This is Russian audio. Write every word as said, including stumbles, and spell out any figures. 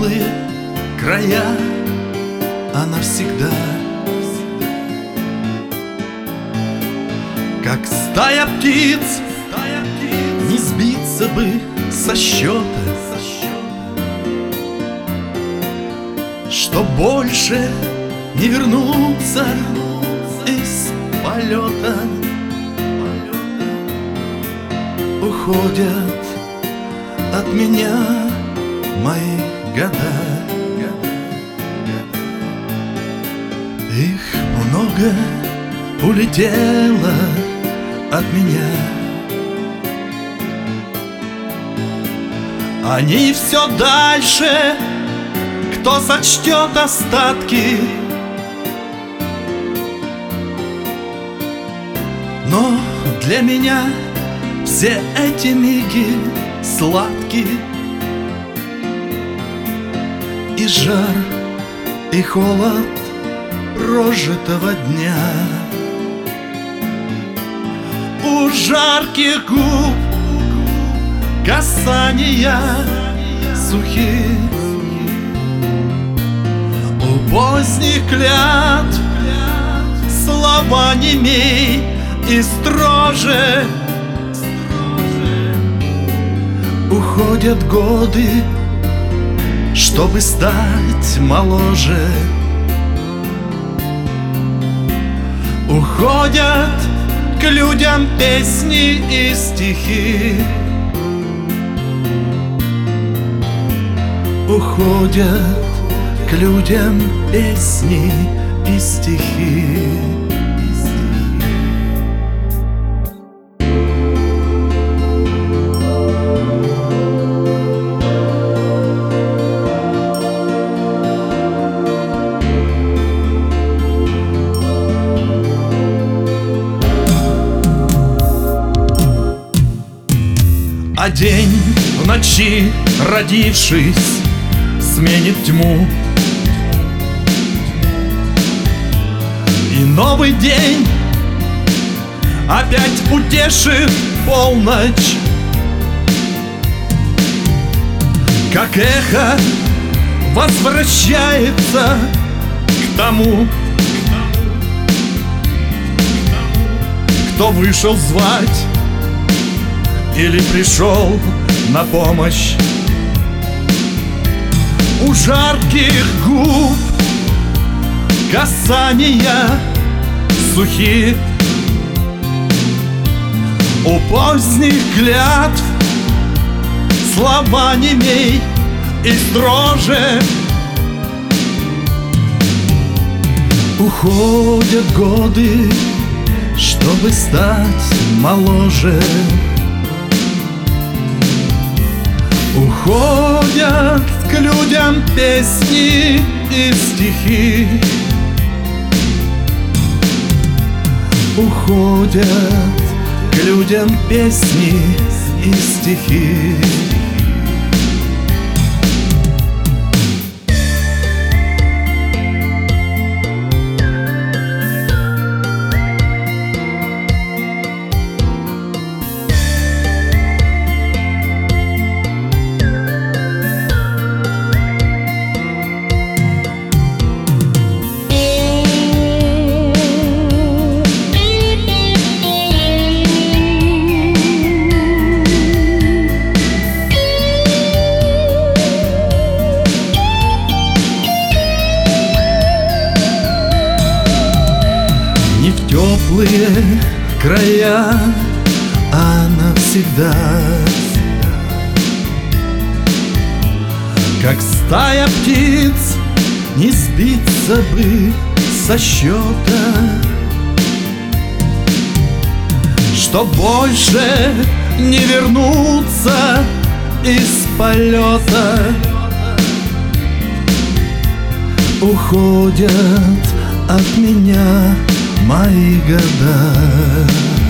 теплые края, а навсегда. Как стая птиц, не сбиться бы со счета, что больше не вернуться из полета. Уходят от меня мои года. Их много улетело от меня. Они все дальше, кто сочтет остатки. Но для меня все эти миги сладкие. И жар, и холод прожитого дня. У жарких губ касания сухих, у поздних клятв слова немей и строже. Уходят годы, чтобы стать моложе. Уходят к людям песни и стихи. Уходят к людям песни и стихи. А день в ночи, родившись, сменит тьму. И новый день опять утешит полночь. Как эхо возвращается к тому, кто вышел звать или пришел на помощь. У жарких губ касания сухих, у поздних клятв слова немей и строже. Уходят годы, чтобы стать моложе. Уходят к людям песни и стихи. Уходят к людям песни и стихи. Не в теплые края, а навсегда. Как стая птиц, не сбиться бы со счета, что больше не вернуться из полета. Уходят от меня мои года.